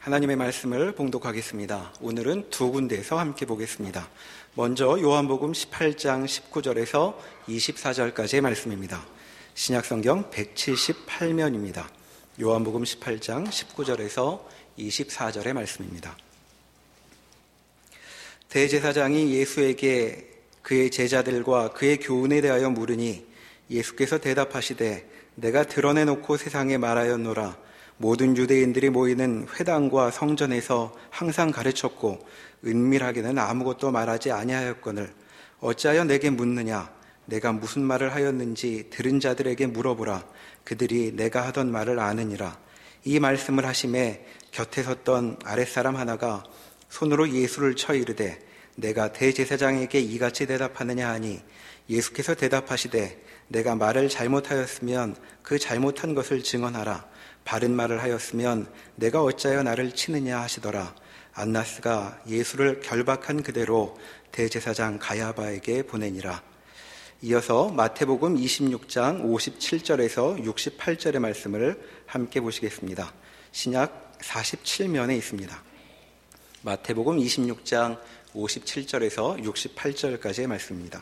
하나님의 말씀을 봉독하겠습니다. 오늘은 두 군데에서 함께 보겠습니다. 먼저 요한복음 18장 19절에서 24절까지의 말씀입니다. 신약성경 178면입니다. 요한복음 18장 19절에서 24절의 말씀입니다. 대제사장이 예수에게 그의 제자들과 그의 교훈에 대하여 물으니 예수께서 대답하시되 내가 드러내놓고 세상에 말하였노라. 모든 유대인들이 모이는 회당과 성전에서 항상 가르쳤고 은밀하게는 아무것도 말하지 아니하였거늘 어찌하여 내게 묻느냐. 내가 무슨 말을 하였는지 들은 자들에게 물어보라. 그들이 내가 하던 말을 아느니라. 이 말씀을 하심에 곁에 섰던 아랫사람 하나가 손으로 예수를 쳐 이르되 내가 대제사장에게 이같이 대답하느냐 하니 예수께서 대답하시되 내가 말을 잘못하였으면 그 잘못한 것을 증언하라. 바른 말을 하였으면 내가 어찌하여 나를 치느냐 하시더라. 안나스가 예수를 결박한 그대로 대제사장 가야바에게 보내니라. 이어서 마태복음 26장 57절에서 68절의 말씀을 함께 보시겠습니다. 신약 47면에 있습니다. 마태복음 26장 57절에서 68절까지의 말씀입니다.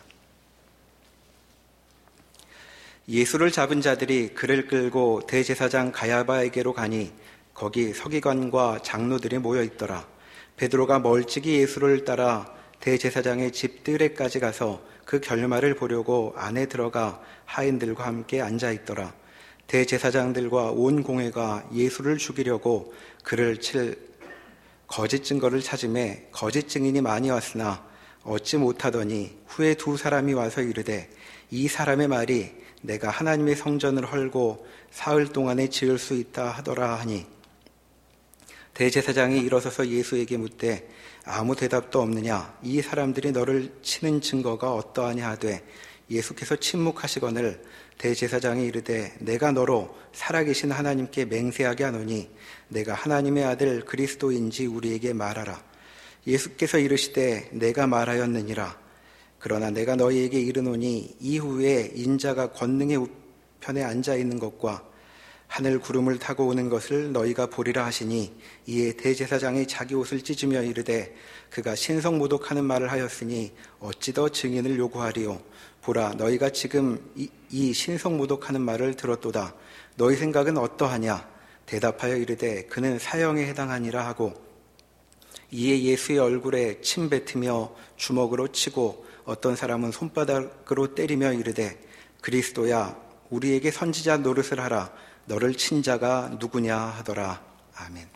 예수를 잡은 자들이 그를 끌고 대제사장 가야바에게로 가니 거기 서기관과 장로들이 모여 있더라. 베드로가 멀찍이 예수를 따라 대제사장의 집 뜰에까지 가서 그 결말을 보려고 안에 들어가 하인들과 함께 앉아 있더라. 대제사장들과 온 공회가 예수를 죽이려고 그를 칠 거짓 증거를 찾음에 거짓 증인이 많이 왔으나 얻지 못하더니 후에 두 사람이 와서 이르되 이 사람의 말이 내가 하나님의 성전을 헐고 사흘 동안에 지을 수 있다 하더라 하니 대제사장이 일어서서 예수에게 묻되 아무 대답도 없느냐. 이 사람들이 너를 치는 증거가 어떠하냐 하되 예수께서 침묵하시거늘 대제사장이 이르되 내가 너로 살아계신 하나님께 맹세하게 하노니 내가 하나님의 아들 그리스도인지 우리에게 말하라. 예수께서 이르시되 내가 말하였느니라. 그러나 내가 너희에게 이르노니 이후에 인자가 권능의 우편에 앉아있는 것과 하늘 구름을 타고 오는 것을 너희가 보리라 하시니 이에 대제사장이 자기 옷을 찢으며 이르되 그가 신성모독하는 말을 하였으니 어찌 더 증인을 요구하리요. 보라 너희가 지금 이 신성모독하는 말을 들었도다. 너희 생각은 어떠하냐. 대답하여 이르되 그는 사형에 해당하니라 하고 이에 예수의 얼굴에 침 뱉으며 주먹으로 치고 어떤 사람은 손바닥으로 때리며 이르되 그리스도야 우리에게 선지자 노릇을 하라. 너를 친 자가 누구냐 하더라. 아멘.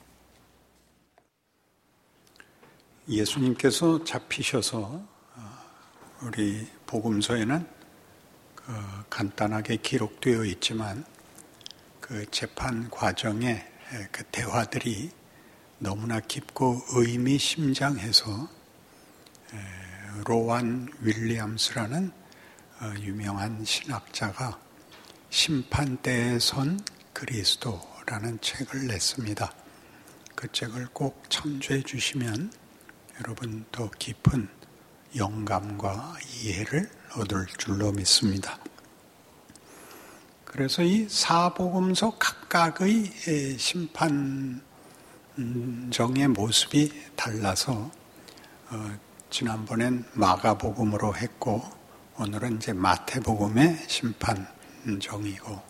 예수님께서 잡히셔서 우리 복음서에는 간단하게 기록되어 있지만 그 재판 과정에 그 대화들이 너무나 깊고 의미심장해서 로완 윌리엄스라는 유명한 신학자가 심판대에 선 그리스도라는 책을 냈습니다. 그 책을 꼭 참조해 주시면 여러분 더 깊은 영감과 이해를 얻을 줄로 믿습니다. 그래서 이 사복음서 각각의 심판정의 모습이 달라서 지난번엔 마가복음으로 했고 오늘은 이제 마태복음의 심판정이고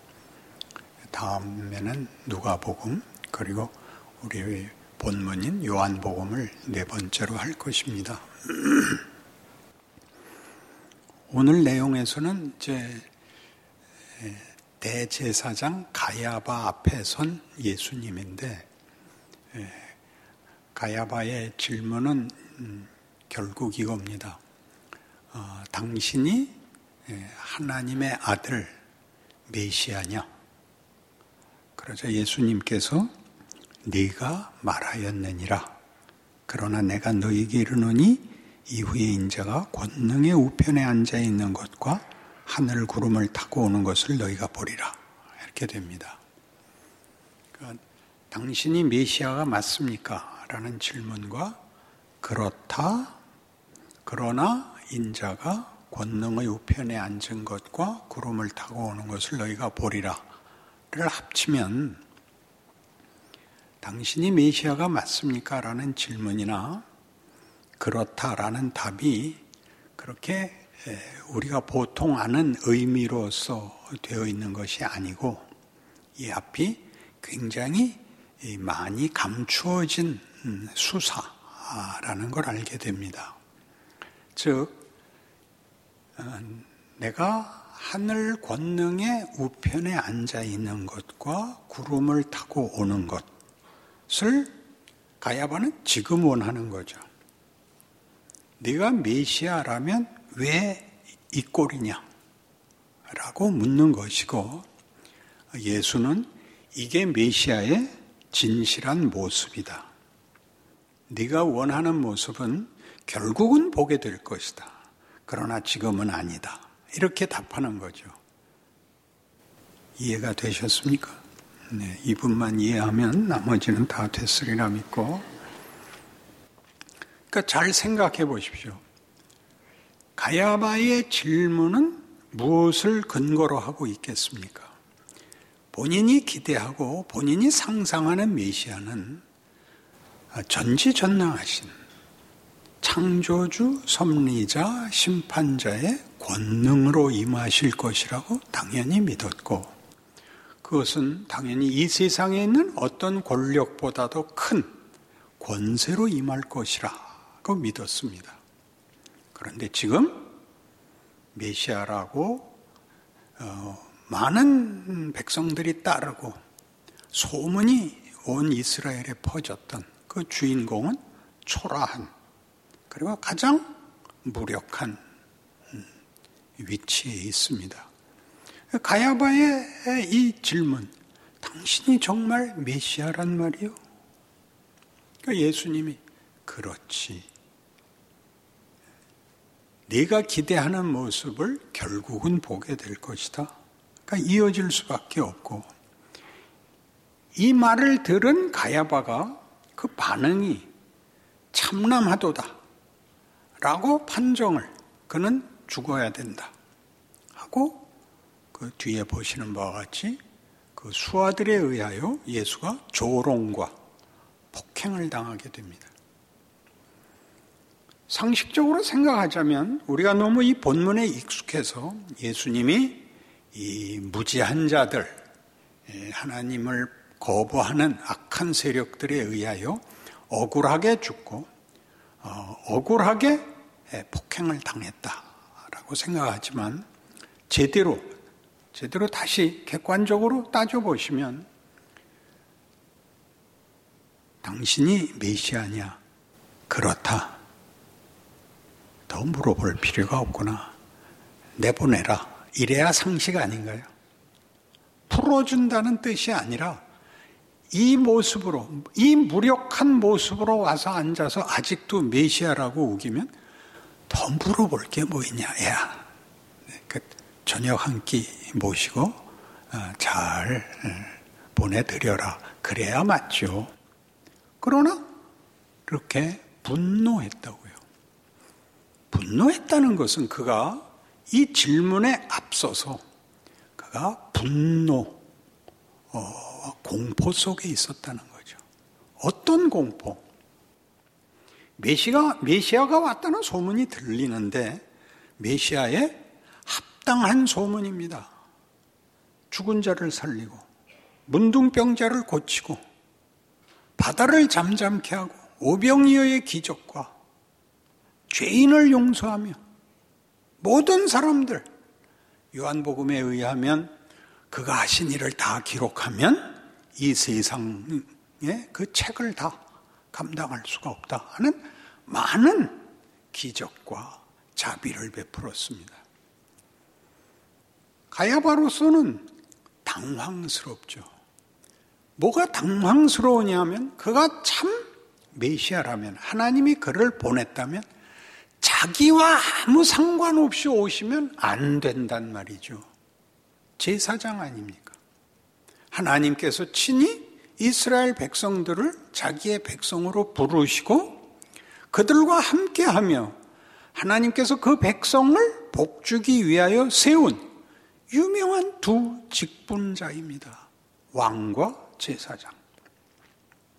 다음에는 누가복음 그리고 우리 본문인 요한복음을 네 번째로 할 것입니다. 오늘 내용에서는 이제 대제사장 가야바 앞에 선 예수님인데 가야바의 질문은 결국 이겁니다. 당신이 하나님의 아들 메시아냐? 그러자 예수님께서 네가 말하였느니라. 그러나 내가 너희에게 이르노니 이후에 인자가 권능의 우편에 앉아 있는 것과 하늘 구름을 타고 오는 것을 너희가 보리라. 이렇게 됩니다. 그러니까 당신이 메시아가 맞습니까? 라는 질문과 그렇다. 그러나 인자가 권능의 우편에 앉은 것과 구름을 타고 오는 것을 너희가 보리라 를 합치면 당신이 메시아가 맞습니까? 라는 질문이나 그렇다라는 답이 그렇게 우리가 보통 아는 의미로서 되어 있는 것이 아니고 이 앞이 굉장히 많이 감추어진 수사라는 걸 알게 됩니다. 즉, 내가 하늘 권능의 우편에 앉아 있는 것과 구름을 타고 오는 것을 가야바는 지금 원하는 거죠. 네가 메시아라면 왜 이 꼴이냐? 라고 묻는 것이고, 예수는 이게 메시아의 진실한 모습이다. 네가 원하는 모습은 결국은 보게 될 것이다. 그러나 지금은 아니다. 이렇게 답하는 거죠. 이해가 되셨습니까? 네, 이 부분만 이해하면 나머지는 다 됐으리라 믿고. 그러니까 잘 생각해 보십시오. 가야바의 질문은 무엇을 근거로 하고 있겠습니까? 본인이 기대하고 본인이 상상하는 메시아는 전지전능하신 창조주, 섭리자, 심판자의 권능으로 임하실 것이라고 당연히 믿었고, 그것은 당연히 이 세상에 있는 어떤 권력보다도 큰 권세로 임할 것이라고 믿었습니다. 그런데 지금 메시아라고 많은 백성들이 따르고 소문이 온 이스라엘에 퍼졌던 그 주인공은 초라한, 그리고 가장 무력한 위치에 있습니다. 가야바의 이 질문, 당신이 정말 메시아란 말이요? 그러니까 예수님이 그렇지. 네가 기대하는 모습을 결국은 보게 될 것이다. 그러니까 이어질 수밖에 없고, 이 말을 들은 가야바가 그 반응이 참남하도다 라고 판정을, 그는 죽어야 된다 하고, 그 뒤에 보시는 바와 같이 그 수하들에 의하여 예수가 조롱과 폭행을 당하게 됩니다. 상식적으로 생각하자면 우리가 너무 이 본문에 익숙해서 예수님이 이 무지한 자들, 하나님을 거부하는 악한 세력들에 의하여 억울하게 죽고 억울하게 폭행을 당했다라고 생각하지만, 제대로 다시 객관적으로 따져보시면 당신이 메시아냐? 그렇다. 더 물어볼 필요가 없구나. 내보내라. 이래야 상식 아닌가요? 풀어준다는 뜻이 아니라 이 모습으로, 이 무력한 모습으로 와서 앉아서 아직도 메시아라고 우기면 더 물어볼 게 뭐 있냐. 야, 저녁 한 끼 모시고 잘 보내드려라. 그래야 맞죠. 그러나 그렇게 분노했다고요. 분노했다는 것은 그가 이 질문에 앞서서 그가 분노, 공포 속에 있었다는 거죠. 어떤 공포? 메시아가 왔다는 소문이 들리는데 메시아의 합당한 소문입니다. 죽은 자를 살리고 문둥병자를 고치고 바다를 잠잠케 하고 오병이어의 기적과 죄인을 용서하며 모든 사람들, 요한복음에 의하면 그가 하신 일을 다 기록하면 이 세상의 그 책을 다 감당할 수가 없다 하는 많은 기적과 자비를 베풀었습니다. 가야바로서는 당황스럽죠. 뭐가 당황스러우냐면 그가 참 메시아라면, 하나님이 그를 보냈다면 자기와 아무 상관없이 오시면 안 된단 말이죠. 제사장 아닙니까? 하나님께서 친히 이스라엘 백성들을 자기의 백성으로 부르시고 그들과 함께하며 하나님께서 그 백성을 복주기 위하여 세운 유명한 두 직분자입니다. 왕과 제사장.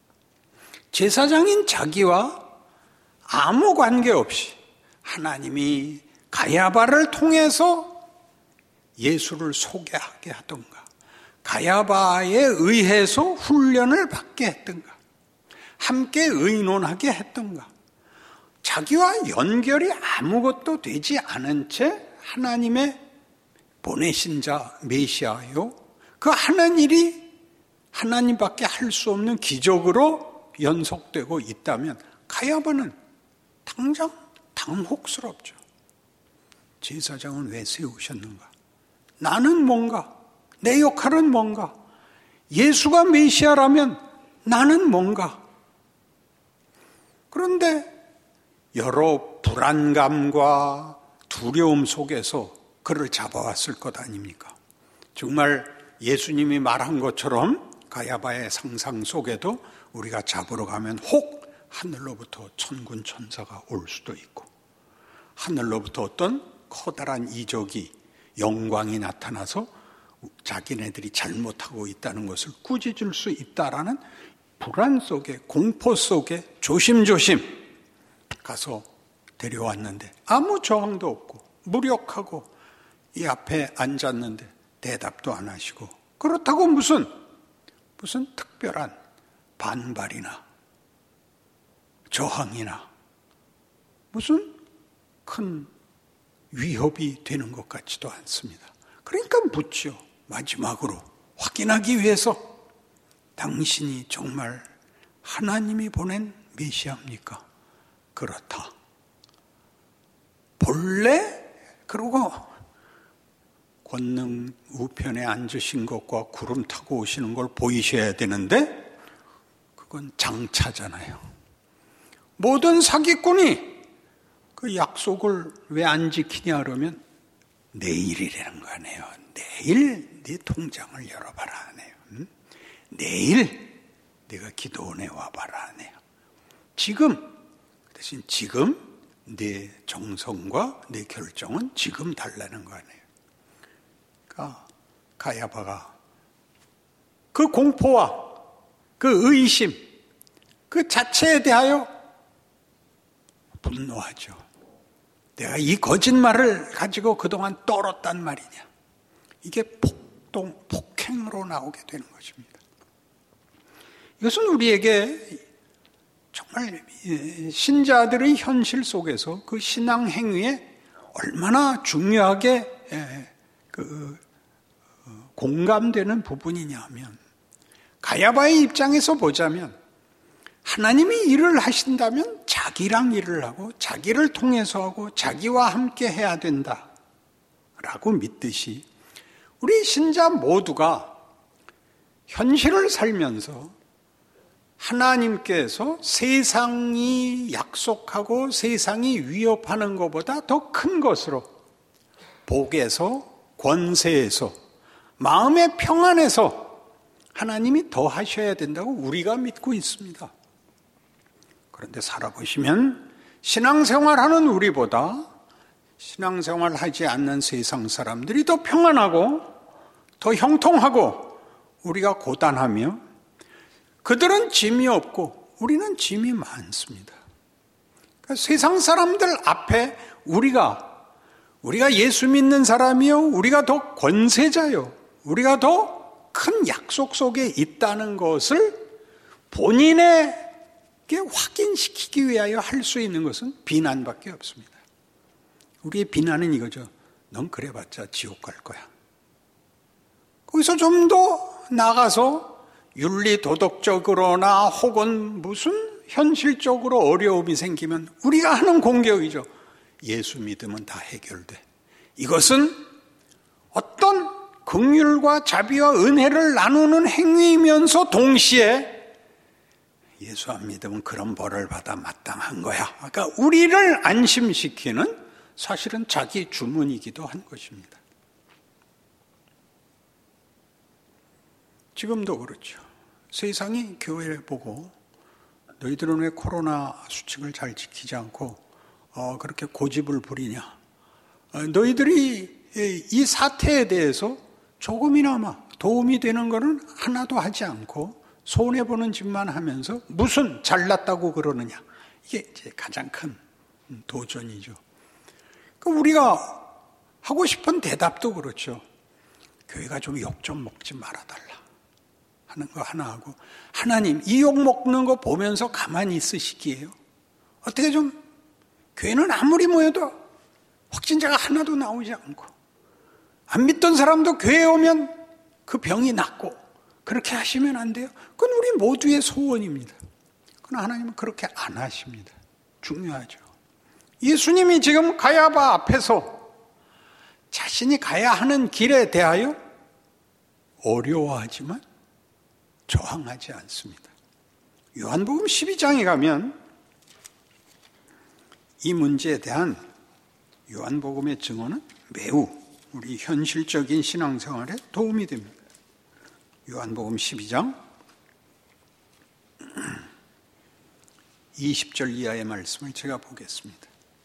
제사장인 자기와 아무 관계없이 하나님이 가야바를 통해서 예수를 소개하게 하던가, 가야바에 의해서 훈련을 받게 했던가, 함께 의논하게 했던가, 자기와 연결이 아무것도 되지 않은 채 하나님의 보내신 자 메시아요, 그 하는 일이 하나님밖에 할 수 없는 기적으로 연속되고 있다면 가야바는 당장 당혹스럽죠. 제사장은 왜 세우셨는가? 나는 뭔가? 내 역할은 뭔가? 예수가 메시아라면 나는 뭔가? 그런데 여러 불안감과 두려움 속에서 그를 잡아왔을 것 아닙니까? 정말 예수님이 말한 것처럼 가야바의 상상 속에도 우리가 잡으러 가면 혹 하늘로부터 천군 천사가 올 수도 있고, 하늘로부터 어떤 커다란 이적이, 영광이 나타나서 자기네들이 잘못하고 있다는 것을 꾸짖을 수 있다라는 불안 속에, 공포 속에 조심조심 가서 데려왔는데 아무 저항도 없고 무력하고 이 앞에 앉았는데 대답도 안 하시고, 그렇다고 무슨 특별한 반발이나 저항이나 무슨 큰 위협이 되는 것 같지도 않습니다. 그러니까 묻죠. 마지막으로 확인하기 위해서, 당신이 정말 하나님이 보낸 메시아입니까? 그렇다. 본래 그러고 권능 우편에 앉으신 것과 구름 타고 오시는 걸 보이셔야 되는데 그건 장차잖아요. 모든 사기꾼이 그 약속을 왜 안 지키냐 그러면 내일이라는 거 아니에요. 내일 네 통장을 열어봐라 하네요. 내일 네가 기도원에 와봐라 하네요. 지금, 대신 지금 네 정성과 네 결정은 지금 달라는 거 아니에요. 그러니까 가야바가 그 공포와 그 의심 그 자체에 대하여 분노하죠. 내가 이 거짓말을 가지고 그동안 떨었단 말이냐. 이게 폭행으로 나오게 되는 것입니다. 이것은 우리에게 정말 신자들의 현실 속에서 그 신앙 행위에 얼마나 중요하게 공감되는 부분이냐 하면, 가야바의 입장에서 보자면 하나님이 일을 하신다면 자기랑 일을 하고 자기를 통해서 하고 자기와 함께 해야 된다라고 믿듯이, 우리 신자 모두가 현실을 살면서 하나님께서 세상이 약속하고 세상이 위협하는 것보다 더 큰 것으로, 복에서, 권세에서, 마음의 평안에서 하나님이 더 하셔야 된다고 우리가 믿고 있습니다. 그런데 살아보시면 신앙생활하는 우리보다 신앙생활하지 않는 세상 사람들이 더 평안하고 더 형통하고 우리가 고단하며, 그들은 짐이 없고 우리는 짐이 많습니다. 그러니까 세상 사람들 앞에 우리가 예수 믿는 사람이요, 우리가 더 권세자요, 우리가 더 큰 약속 속에 있다는 것을 본인에게 확인시키기 위하여 할 수 있는 것은 비난밖에 없습니다. 우리의 비난은 이거죠. 넌 그래봤자 지옥 갈 거야. 거기서 좀 더 나가서 윤리 도덕적으로나 혹은 무슨 현실적으로 어려움이 생기면 우리가 하는 공격이죠. 예수 믿으면 다 해결돼. 이것은 어떤 긍휼과 자비와 은혜를 나누는 행위이면서 동시에 예수 안 믿으면 그런 벌을 받아 마땅한 거야. 그러니까 우리를 안심시키는 사실은 자기 주문이기도 한 것입니다. 지금도 그렇죠. 세상이 교회를 보고 너희들은 왜 코로나 수칙을 잘 지키지 않고 그렇게 고집을 부리냐. 너희들이 이 사태에 대해서 조금이나마 도움이 되는 것은 하나도 하지 않고 손해보는 짓만 하면서 무슨 잘났다고 그러느냐. 이게 이제 가장 큰 도전이죠. 우리가 하고 싶은 대답도 그렇죠. 교회가 좀 욕 좀 먹지 말아달라 하는 거 하나 하고, 하나님 이 욕 먹는 거 보면서 가만히 있으시기에요. 어떻게 좀 교회는 아무리 모여도 확진자가 하나도 나오지 않고, 안 믿던 사람도 교회에 오면 그 병이 낫고, 그렇게 하시면 안 돼요. 그건 우리 모두의 소원입니다. 그러나 하나님은 그렇게 안 하십니다. 중요하죠. 예수님이 지금 가야바 앞에서 자신이 가야 하는 길에 대하여 어려워하지만 저항하지 않습니다. 요한복음 12장에 가면 이 문제에 대한 요한복음의 증언은 매우 우리 현실적인 신앙생활에 도움이 됩니다. 요한복음 12장 20절 이하의 말씀을 제가 보겠습니다.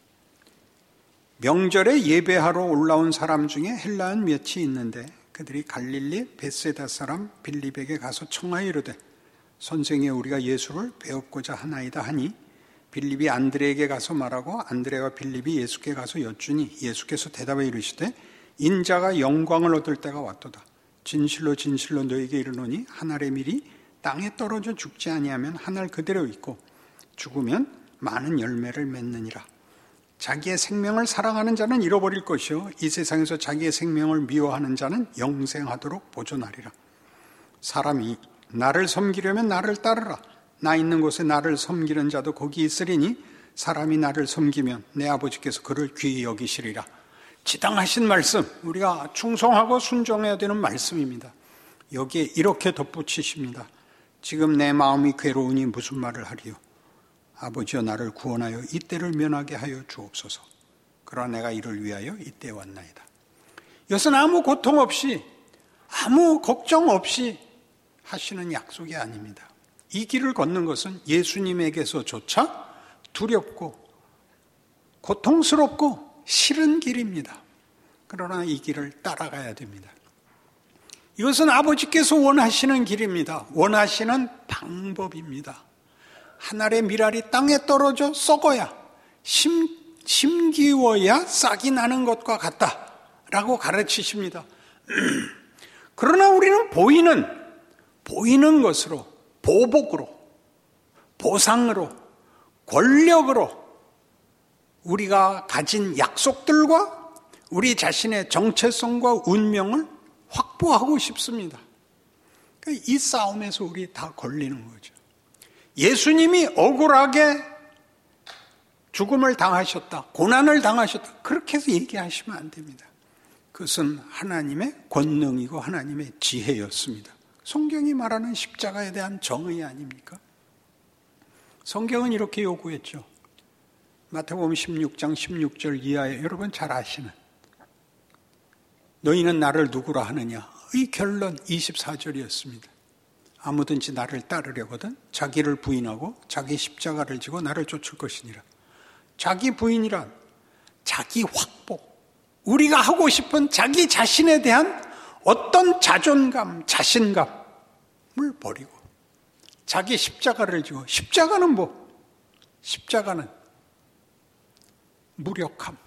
명절에 예배하러 올라온 사람 중에 헬라인 몇이 있는데 그들이 갈릴리 벳세다 사람 빌립에게 가서 청하여 이르되 선생이 우리가 예수를 배웠고자 하나이다 하니 빌립이 안드레에게 가서 말하고 안드레와 빌립이 예수께 가서 여쭈니 예수께서 대답해 이르시되 인자가 영광을 얻을 때가 왔도다. 진실로 진실로 너에게 이르노니 한 알의 밀이 땅에 떨어져 죽지 아니하면 한 알 그대로 있고 죽으면 많은 열매를 맺느니라. 자기의 생명을 사랑하는 자는 잃어버릴 것이요 이 세상에서 자기의 생명을 미워하는 자는 영생하도록 보존하리라. 사람이 나를 섬기려면 나를 따르라. 나 있는 곳에 나를 섬기는 자도 거기 있으리니 사람이 나를 섬기면 내 아버지께서 그를 귀히 여기시리라. 지당하신 말씀, 우리가 충성하고 순종해야 되는 말씀입니다. 여기에 이렇게 덧붙이십니다. 지금 내 마음이 괴로우니 무슨 말을 하리요. 아버지여 나를 구원하여 이때를 면하게 하여 주옵소서. 그러나 내가 이를 위하여 이때에 왔나이다. 이것은 아무 고통 없이 아무 걱정 없이 하시는 약속이 아닙니다. 이 길을 걷는 것은 예수님에게서조차 두렵고 고통스럽고 싫은 길입니다. 그러나 이 길을 따라가야 됩니다. 이것은 아버지께서 원하시는 길입니다. 원하시는 방법입니다. 한 알의 밀알이 땅에 떨어져 썩어야 심기워야 싹이 나는 것과 같다라고 가르치십니다. 그러나 우리는 보이는 것으로, 보복으로, 보상으로, 권력으로 우리가 가진 약속들과 우리 자신의 정체성과 운명을 확보하고 싶습니다. 이 싸움에서 우리 다 걸리는 거죠. 예수님이 억울하게 죽음을 당하셨다, 고난을 당하셨다, 그렇게 해서 얘기하시면 안 됩니다. 그것은 하나님의 권능이고 하나님의 지혜였습니다. 성경이 말하는 십자가에 대한 정의 아닙니까? 성경은 이렇게 요구했죠. 마태복음 16장 16절 이하에 여러분 잘 아시는 너희는 나를 누구라 하느냐? 의 결론 24절이었습니다. 아무든지 나를 따르려거든 자기를 부인하고 자기 십자가를 지고 나를 쫓을 것이니라. 자기 부인이란 자기 확보, 우리가 하고 싶은 자기 자신에 대한 어떤 자존감, 자신감을 버리고 자기 십자가를 지고, 십자가는 뭐? 십자가는 무력함.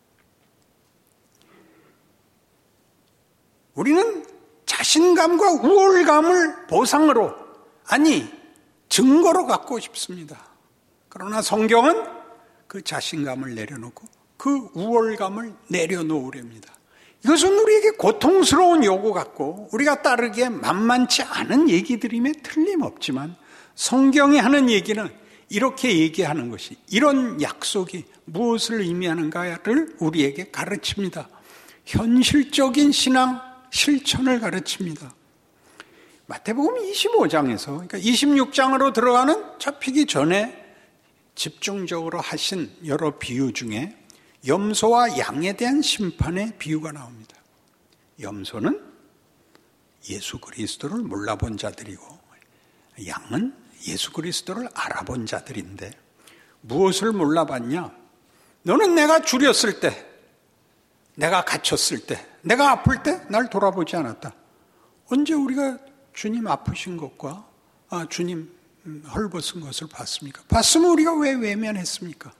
우리는 자신감과 우월감을 보상으로, 아니 증거로 갖고 싶습니다. 그러나 성경은 그 자신감을 내려놓고 그 우월감을 내려놓으랍니다. 이것은 우리에게 고통스러운 요구 같고 우리가 따르기에 만만치 않은 얘기들임에 틀림없지만 성경이 하는 얘기는 이렇게 얘기하는 것이, 이런 약속이 무엇을 의미하는가를 우리에게 가르칩니다. 현실적인 신앙 실천을 가르칩니다. 마태복음 25장에서, 그러니까 26장으로 들어가는 잡히기 전에 집중적으로 하신 여러 비유 중에 염소와 양에 대한 심판의 비유가 나옵니다. 염소는 예수 그리스도를 몰라본 자들이고 양은 예수 그리스도를 알아본 자들인데 무엇을 몰라봤냐? 너는 내가 줄였을 때, 내가 갇혔을 때, 내가 아플 때 날 돌아보지 않았다. 언제 우리가 주님 아프신 것과 주님 헐벗은 것을 봤습니까? 봤으면 우리가 왜 외면했습니까?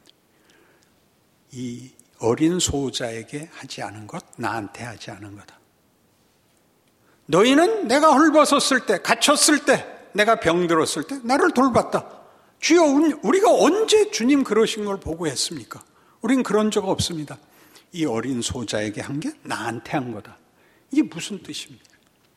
이 어린 소자에게 하지 않은 것, 나한테 하지 않은 거다. 너희는 내가 헐벗었을 때, 갇혔을 때, 내가 병들었을 때 나를 돌봤다. 주여, 우리가 언제 주님 그러신 걸 보고 했습니까? 우린 그런 적 없습니다. 이 어린 소자에게 한 게 나한테 한 거다. 이게 무슨 뜻입니까?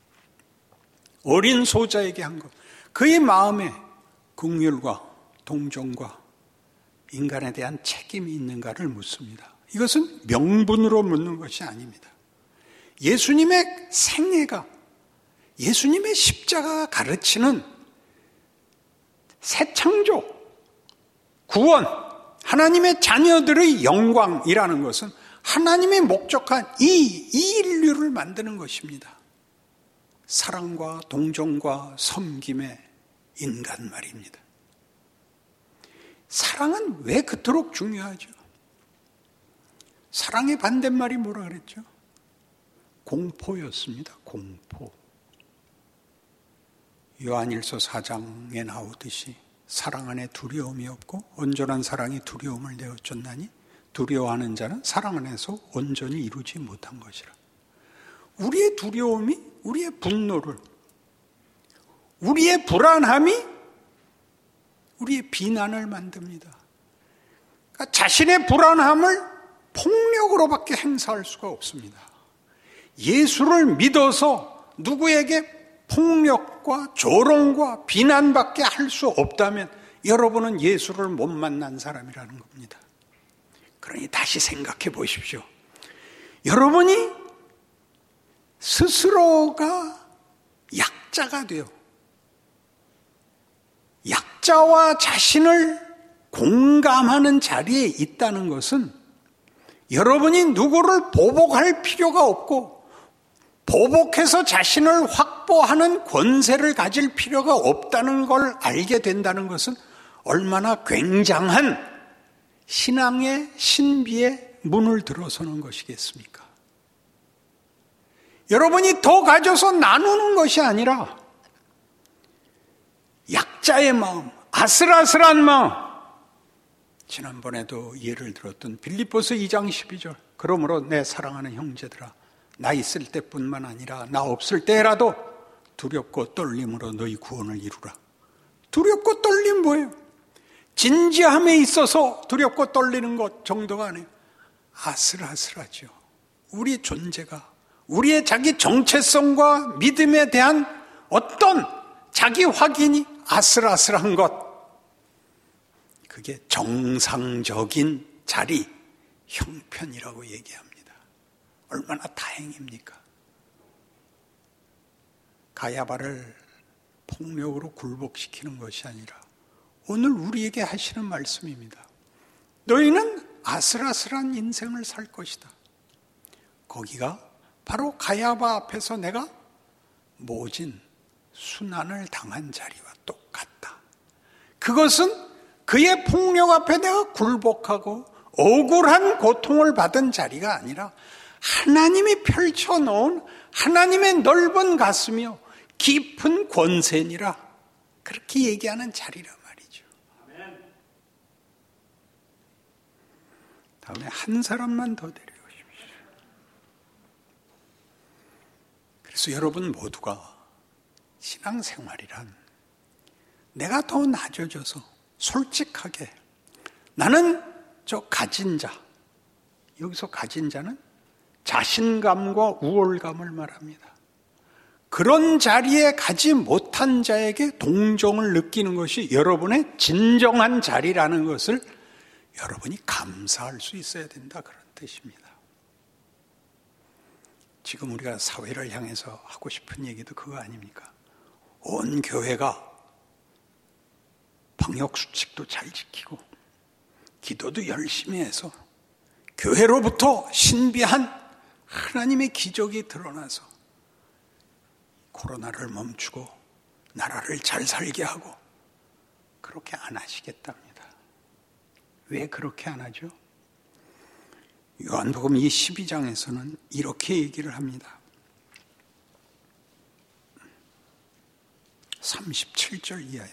어린 소자에게 한 것. 그의 마음에 긍휼과 동정과 인간에 대한 책임이 있는가를 묻습니다. 이것은 명분으로 묻는 것이 아닙니다. 예수님의 생애가, 예수님의 십자가가 가르치는 새 창조, 구원, 하나님의 자녀들의 영광이라는 것은 하나님의 목적한 이 인류를 만드는 것입니다. 사랑과 동정과 섬김의 인간 말입니다. 사랑은 왜 그토록 중요하죠? 사랑의 반대말이 뭐라 그랬죠? 공포였습니다. 공포. 요한일서 4장에 나오듯이 사랑 안에 두려움이 없고 온전한 사랑이 두려움을 내어쫓나니 두려워하는 자는 사랑 안에서 온전히 이루지 못한 것이라. 우리의 두려움이 우리의 분노를, 우리의 불안함이 우리의 비난을 만듭니다. 그러니까 자신의 불안함을 폭력으로밖에 행사할 수가 없습니다. 예수를 믿어서 누구에게 폭력과 조롱과 비난밖에 할 수 없다면 여러분은 예수를 못 만난 사람이라는 겁니다. 그러니 다시 생각해 보십시오. 여러분이 스스로가 약자가 돼요. 약자와 자신을 공감하는 자리에 있다는 것은 여러분이 누구를 보복할 필요가 없고 보복해서 자신을 확보하는 권세를 가질 필요가 없다는 걸 알게 된다는 것은 얼마나 굉장한 신앙의 신비의 문을 들어서는 것이겠습니까? 여러분이 더 가져서 나누는 것이 아니라 약자의 마음, 아슬아슬한 마음. 지난번에도 예를 들었던 빌립보서 2장 12절. 그러므로 내 사랑하는 형제들아, 나 있을 때뿐만 아니라 나 없을 때라도 두렵고 떨림으로 너희 구원을 이루라. 두렵고 떨림 뭐예요? 진지함에 있어서 두렵고 떨리는 것 정도가 아니에요. 아슬아슬하죠. 우리 존재가, 우리의 자기 정체성과 믿음에 대한 어떤 자기 확인이 아슬아슬한 것, 그게 정상적인 자리, 형편이라고 얘기합니다. 얼마나 다행입니까? 가야바를 폭력으로 굴복시키는 것이 아니라 오늘 우리에게 하시는 말씀입니다. 너희는 아슬아슬한 인생을 살 것이다. 거기가 바로 가야바 앞에서 내가 모진 순환을 당한 자리와 똑같다. 그것은 그의 폭력 앞에 내가 굴복하고 억울한 고통을 받은 자리가 아니라 하나님이 펼쳐놓은 하나님의 넓은 가슴이요 깊은 권세니라, 그렇게 얘기하는 자리란 말이죠. 다음에 한 사람만 더 데려오십시오. 그래서 여러분 모두가 신앙생활이란 내가 더 낮아져서 솔직하게 나는 저 가진 자, 여기서 가진 자는 자신감과 우월감을 말합니다. 그런 자리에 가지 못한 자에게 동정을 느끼는 것이 여러분의 진정한 자리라는 것을 여러분이 감사할 수 있어야 된다, 그런 뜻입니다. 지금 우리가 사회를 향해서 하고 싶은 얘기도 그거 아닙니까? 온 교회가 방역수칙도 잘 지키고 기도도 열심히 해서 교회로부터 신비한 하나님의 기적이 드러나서 코로나를 멈추고 나라를 잘 살게 하고, 그렇게 안 하시겠답니다. 왜 그렇게 안 하죠? 요한복음 이 12장에서는 이렇게 얘기를 합니다. 37절 이하에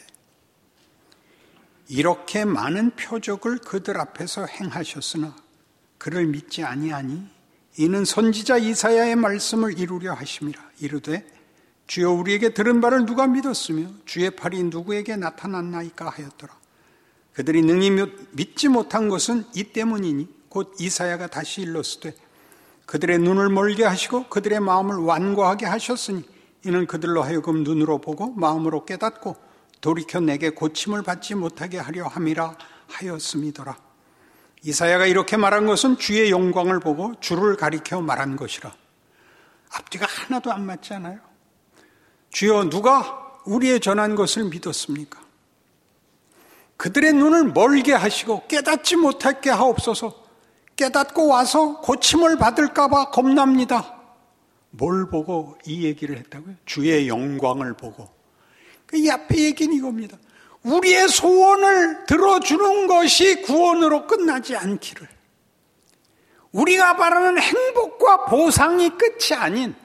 이렇게 많은 표적을 그들 앞에서 행하셨으나 그를 믿지 아니하니 이는 선지자 이사야의 말씀을 이루려 하심이라. 이르되 주여 우리에게 들은 바를 누가 믿었으며 주의 팔이 누구에게 나타났나이까 하였더라. 그들이 능히 믿지 못한 것은 이 때문이니 곧 이사야가 다시 일렀으되 그들의 눈을 멀게 하시고 그들의 마음을 완고하게 하셨으니 이는 그들로 하여금 눈으로 보고 마음으로 깨닫고 돌이켜 내게 고침을 받지 못하게 하려 함이라 하였음이더라. 이사야가 이렇게 말한 것은 주의 영광을 보고 주를 가리켜 말한 것이라. 앞뒤가 하나도 안 맞지 않아요? 주여 누가 우리의 전한 것을 믿었습니까? 그들의 눈을 멀게 하시고 깨닫지 못하게 하옵소서. 깨닫고 와서 고침을 받을까 봐 겁납니다. 뭘 보고 이 얘기를 했다고요? 주의 영광을 보고. 이 앞에 얘기는 이겁니다. 우리의 소원을 들어주는 것이 구원으로 끝나지 않기를. 우리가 바라는 행복과 보상이 끝이 아닌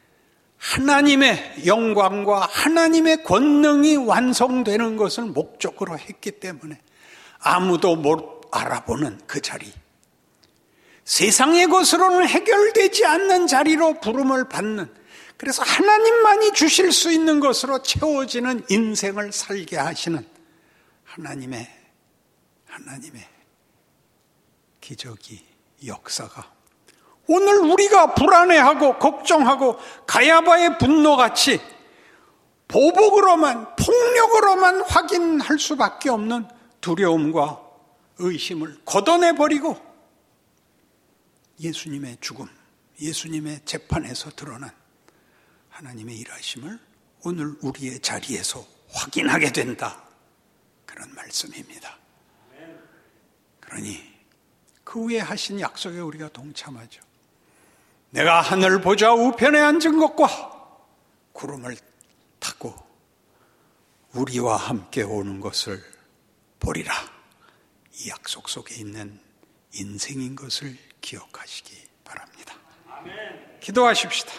하나님의 영광과 하나님의 권능이 완성되는 것을 목적으로 했기 때문에 아무도 못 알아보는 그 자리, 세상의 것으로는 해결되지 않는 자리로 부름을 받는, 그래서 하나님만이 주실 수 있는 것으로 채워지는 인생을 살게 하시는 하나님의 기적이, 역사가 오늘 우리가 불안해하고 걱정하고 가야바의 분노같이 보복으로만, 폭력으로만 확인할 수밖에 없는 두려움과 의심을 걷어내버리고 예수님의 죽음, 예수님의 재판에서 드러난 하나님의 일하심을 오늘 우리의 자리에서 확인하게 된다. 그런 말씀입니다. 그러니 그 후에 하신 약속에 우리가 동참하죠. 내가 하늘 보좌 우편에 앉은 것과 구름을 타고 우리와 함께 오는 것을 보리라. 이 약속 속에 있는 인생인 것을 기억하시기 바랍니다. 기도하십시다.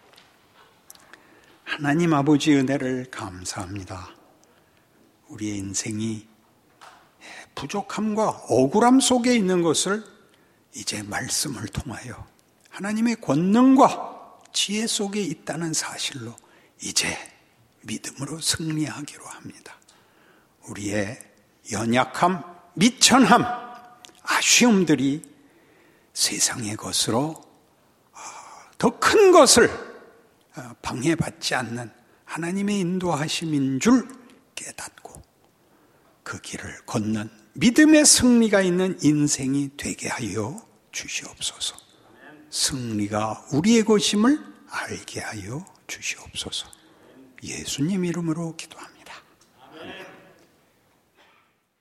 하나님 아버지 은혜를 감사합니다. 우리의 인생이 부족함과 억울함 속에 있는 것을 이제 말씀을 통하여 하나님의 권능과 지혜 속에 있다는 사실로 이제 믿음으로 승리하기로 합니다. 우리의 연약함, 미천함, 아쉬움들이 세상의 것으로 더 큰 것을 방해받지 않는 하나님의 인도하심인 줄 깨닫고 그 길을 걷는 믿음의 승리가 있는 인생이 되게 하여 주시옵소서. 승리가 우리의 것임을 알게 하여 주시옵소서. 예수님 이름으로 기도합니다.